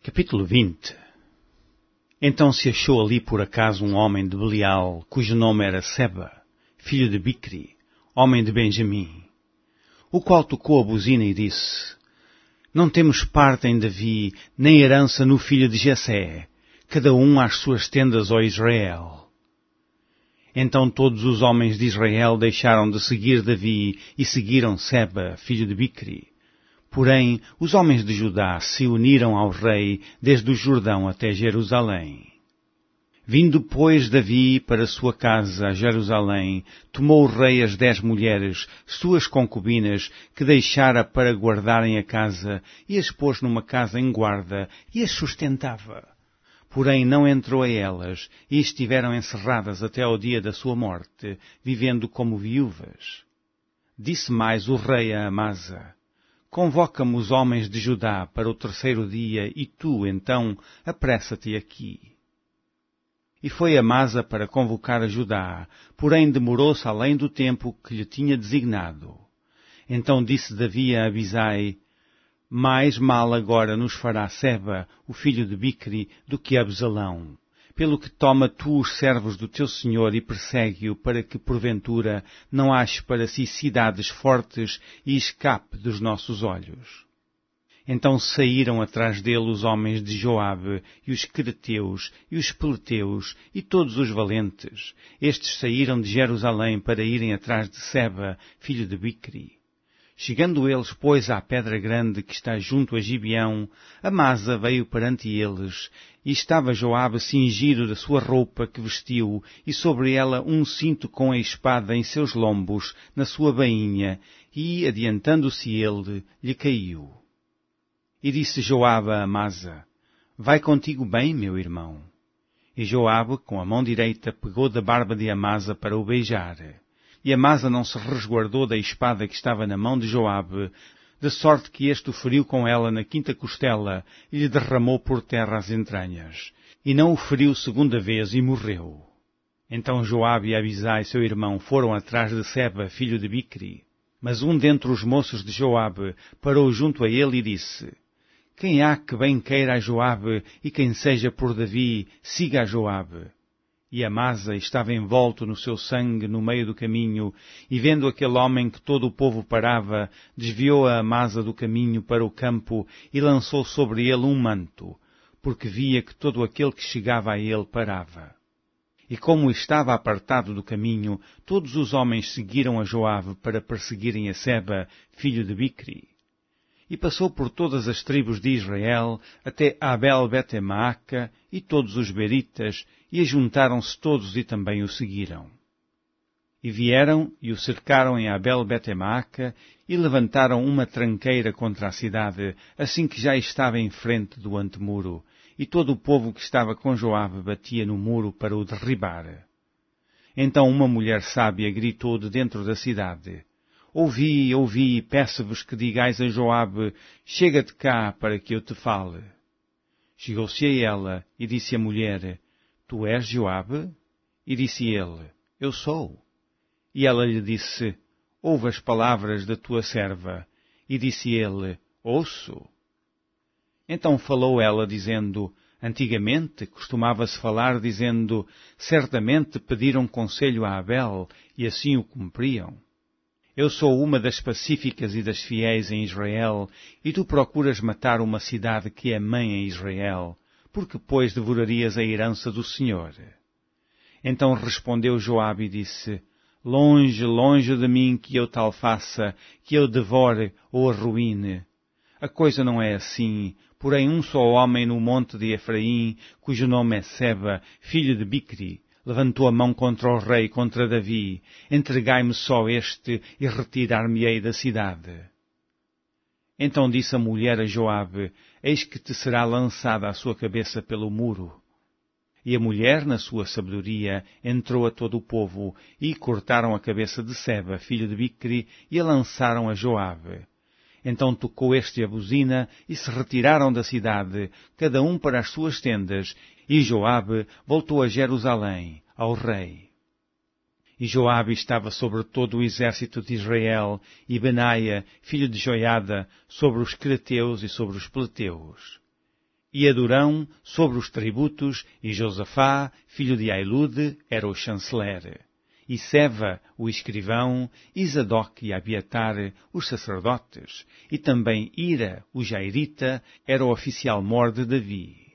Capítulo 20. Então se achou ali por acaso um homem de Belial, cujo nome era Seba, filho de Bicri, homem de Benjamim, o qual tocou a buzina e disse: Não temos parte em Davi, nem herança no filho de Jessé, cada um às suas tendas, ó Israel. Então todos os homens de Israel deixaram de seguir Davi e seguiram Seba, filho de Bicri. Porém, os homens de Judá se uniram ao rei desde o Jordão até Jerusalém. Vindo, pois, Davi para sua casa a Jerusalém, tomou o rei as 10 mulheres, suas concubinas, que deixara para guardarem a casa, e as pôs numa casa em guarda, e as sustentava. Porém não entrou a elas, e estiveram encerradas até ao dia da sua morte, vivendo como viúvas. Disse mais o rei a Amasa: Convoca-me os homens de Judá para o 3º dia, e tu, então, apressa-te aqui. E foi Amasa para convocar a Judá, porém demorou-se além do tempo que lhe tinha designado. Então disse Davi a Abisai: Mais mal agora nos fará Seba, o filho de Bicri, do que Absalão. Pelo que toma tu os servos do teu senhor e persegue-o, para que, porventura, não ache para si cidades fortes e escape dos nossos olhos. Então saíram atrás dele os homens de Joabe, e os quereteus, e os peleteus, e todos os valentes. Estes saíram de Jerusalém para irem atrás de Seba, filho de Bicri. Chegando eles, pois, à pedra grande que está junto a Gibeão, Amasa veio perante eles, e estava Joabe cingido da sua roupa que vestiu, e sobre ela um cinto com a espada em seus lombos, na sua bainha, e, adiantando-se ele, lhe caiu. E disse Joabe a Amasa: Vai contigo bem, meu irmão. E Joabe, com a mão direita, pegou da barba de Amasa para o beijar. E Amasa não se resguardou da espada que estava na mão de Joabe, de sorte que este o feriu com ela na 5ª costela e lhe derramou por terra as entranhas. E não o feriu segunda vez e morreu. Então Joabe e Abisai, seu irmão, foram atrás de Seba, filho de Bicri. Mas um dentre os moços de Joabe parou junto a ele e disse: Quem há que bem queira a Joabe e quem seja por Davi, siga a Joabe. E Amasa estava envolto no seu sangue no meio do caminho, e vendo aquele homem que todo o povo parava, desviou a Amasa do caminho para o campo e lançou sobre ele um manto, porque via que todo aquele que chegava a ele parava. E como estava apartado do caminho, todos os homens seguiram a Joabe para perseguirem a Seba, filho de Bicri. E passou por todas as tribos de Israel, até Abel-Bet-Maaca, e todos os beritas, e ajuntaram-se todos e também o seguiram. E vieram e o cercaram em Abel-Bet-Maaca, e levantaram uma tranqueira contra a cidade, assim que já estava em frente do antemuro, e todo o povo que estava com Joabe batia no muro para o derribar. Então uma mulher sábia gritou de dentro da cidade: Ouvi, peço-vos que digais a Joabe: Chega-te cá para que eu te fale. Chegou-se a ela e disse a mulher: Tu és Joabe? E disse ele: Eu sou. E ela lhe disse: Ouve as palavras da tua serva. E disse ele: Ouço. Então falou ela dizendo: Antigamente costumava-se falar dizendo: Certamente pediram conselho a Abel, e assim o cumpriam. Eu sou uma das pacíficas e das fiéis em Israel, e tu procuras matar uma cidade que é mãe em Israel, porque, pois, devorarias a herança do Senhor. Então respondeu Joabe e disse: Longe, longe de mim que eu tal faça, que eu devore ou arruíne. A coisa não é assim, porém um só homem no monte de Efraim, cujo nome é Seba, filho de Bicri, levantou a mão contra o rei, contra Davi. Entregai-me só este e retirar-me-ei da cidade. Então disse a mulher a Joabe: Eis que te será lançada a sua cabeça pelo muro. E a mulher, na sua sabedoria, entrou a todo o povo, e cortaram a cabeça de Seba, filho de Bicri, e a lançaram a Joabe. Então tocou este a buzina, e se retiraram da cidade, cada um para as suas tendas, e Joabe voltou a Jerusalém, ao rei. E Joabe estava sobre todo o exército de Israel, e Benaia, filho de Joiada, sobre os quereteus e sobre os peleteus. e Adurão sobre os tributos, e Josafá, filho de Ailude, era o chanceler, e Seva, o escrivão, e Zadok e Abiatar, os sacerdotes, e também Ira, o jairita, era o oficial-mor de Davi.